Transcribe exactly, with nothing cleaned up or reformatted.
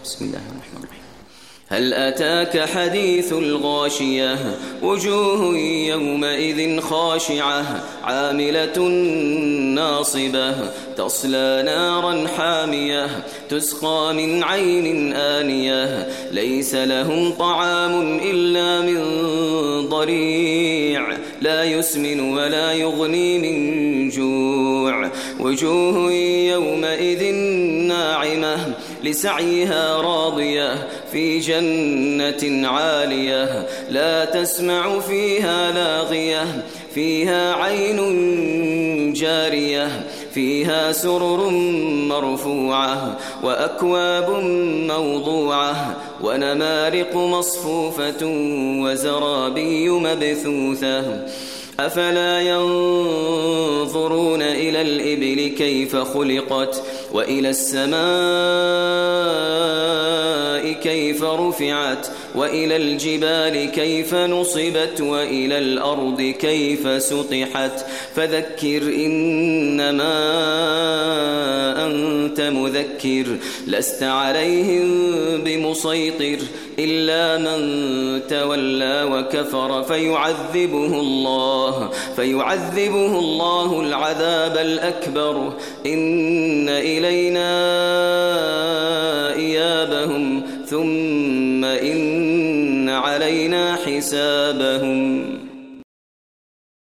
بسم الله الرحمن الرحيم. هل أتاك حديث الغاشية وجوه يومئذ خاشعة عاملة ناصبة تصلى نارا حامية تسقى من عين آنية ليس لهم طعام إلا من ضريع لا يسمن ولا يغني من جوع وجوه يومئذ ناعمة لسعيها راضية في جنة عالية لا تسمع فيها لاغية فيها عين جارية فيها سرر مرفوعة وأكواب موضوعة ونمارق مصفوفة وزرابي مبثوثة أفلا ينظرون إلى الإبل كيف خلقت وإلى السماء كيف رفعت وإلى الجبال كيف نصبت وإلى الأرض كيف سطحت فذكر إنما أنت مذكر لست عليهم بمسيطر إلا من تولى وكفر فيعذبه الله فيعذبه الله العذاب الأكبر إن إلينا إيابهم ثم إن علينا حسابهم.